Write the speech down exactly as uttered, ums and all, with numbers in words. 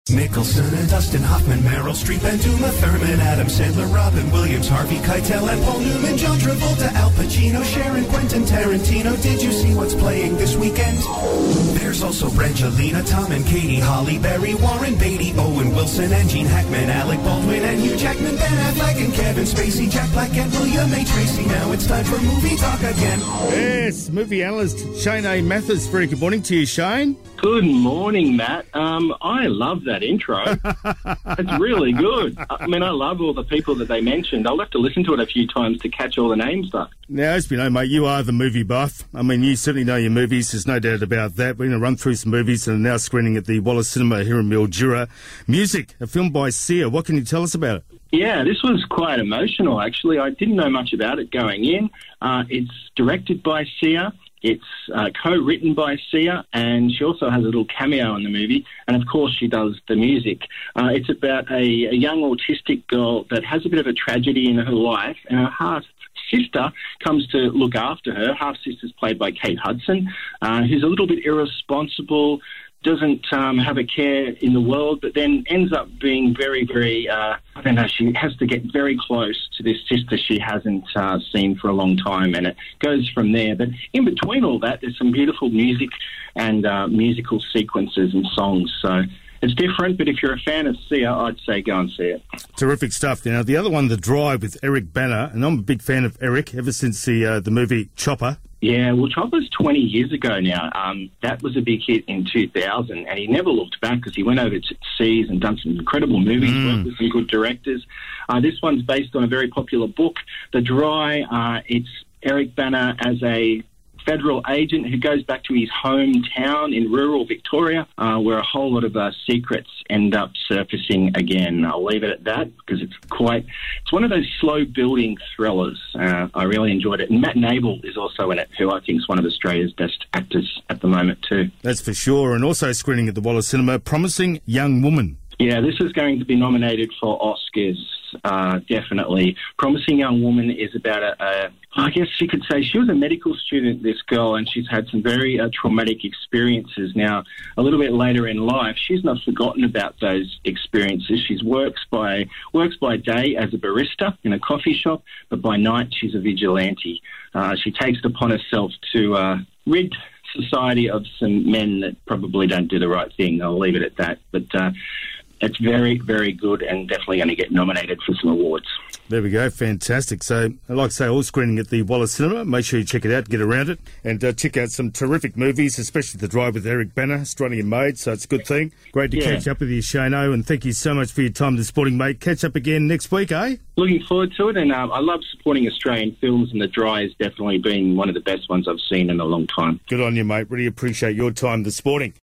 Nicholson and Dustin Hoffman, Meryl Streep and Uma Thurman, Adam Sandler, Robin Williams, Harvey Keitel and Paul Newman, John Travolta, Al Pacino, Sharon, Quentin Tarantino. Did you see what's playing this weekend? There's also Brangelina, Tom and Katie, Holly Berry, Warren Beatty, Owen Wilson and Gene Hackman, Alec Baldwin and Hugh Jackman, Ben Affleck and Kevin Spacey, Jack Black and William A. Tracy. Now it's time for Movie Talk again. Yes, movie analyst Shane A. Mathers. Very good morning to you, Shane. Good morning, Matt. Um, I love that intro. It's really good. I mean, I love all the people that they mentioned. I'll have to listen to it a few times to catch all the names, though. Now, as we know, mate, you are the movie buff. I mean, you certainly know your movies. There's no doubt about that. We're going to run through some movies and are now screening at the Wallace Cinema here in Mildura. Music, a film by Sia. What can you tell us about it? Yeah, this was quite emotional, actually. I didn't know much about it going in. Uh, it's directed by Sia. It's uh, co-written by Sia, and she also has a little cameo in the movie. And, of course, she does the music. Uh, it's about a, a young autistic girl that has a bit of a tragedy in her life, and her half-sister comes to look after her. Half-sister's played by Kate Hudson, uh, who's a little bit irresponsible, doesn't um, have a care in the world, but then ends up being very, very, uh, I don't know, she has to get very close to this sister she hasn't uh, seen for a long time, and it goes from there. But in between all that, there's some beautiful music and uh, musical sequences and songs, so it's different, but if you're a fan of Sia, I'd say go and see it. Terrific stuff. Now, the other one, The Drive, with Eric Bana, and I'm a big fan of Eric ever since the uh, the movie Chopper. Yeah, well, Chopper's twenty years ago now. Um, that was a big hit in two thousand, and he never looked back because he went over to seas and done some incredible movies, mm. worked with some good directors. Uh, this one's based on a very popular book, The Dry. Uh, it's Eric Bana as a federal agent who goes back to his hometown in rural Victoria, uh, where a whole lot of uh, secrets end up surfacing again. I'll leave it at that because it's quite, it's one of those slow-building thrillers. Uh, I really enjoyed it. And Matt Nable is also in it, who I think is one of Australia's best actors at the moment too. That's for sure. And also screening at the Wallace Cinema, Promising Young Woman. Yeah, this is going to be nominated for Oscars, uh, definitely. Promising Young Woman is about a, a, I guess you could say she was a medical student, this girl, and she's had some very uh, traumatic experiences. Now, a little bit later in life, she's not forgotten about those experiences. She works by, works by day as a barista in a coffee shop, but by night she's a vigilante. Uh, she takes it upon herself to uh, rid society of some men that probably don't do the right thing. I'll leave it at that. But uh, it's very, very good and definitely going to get nominated for some awards. There we go. Fantastic. So, I'd like to say, all screening at the Wallace Cinema. Make sure you check it out, get around it, and uh, check out some terrific movies, especially The Drive with Eric Bana, Australian made, so it's a good thing. Great to yeah. catch up with you, Shano, and thank you so much for your time this morning, mate. Catch up again next week, eh? Looking forward to it, and um, I love supporting Australian films, and The Dry has definitely been one of the best ones I've seen in a long time. Good on you, mate. Really appreciate your time this morning.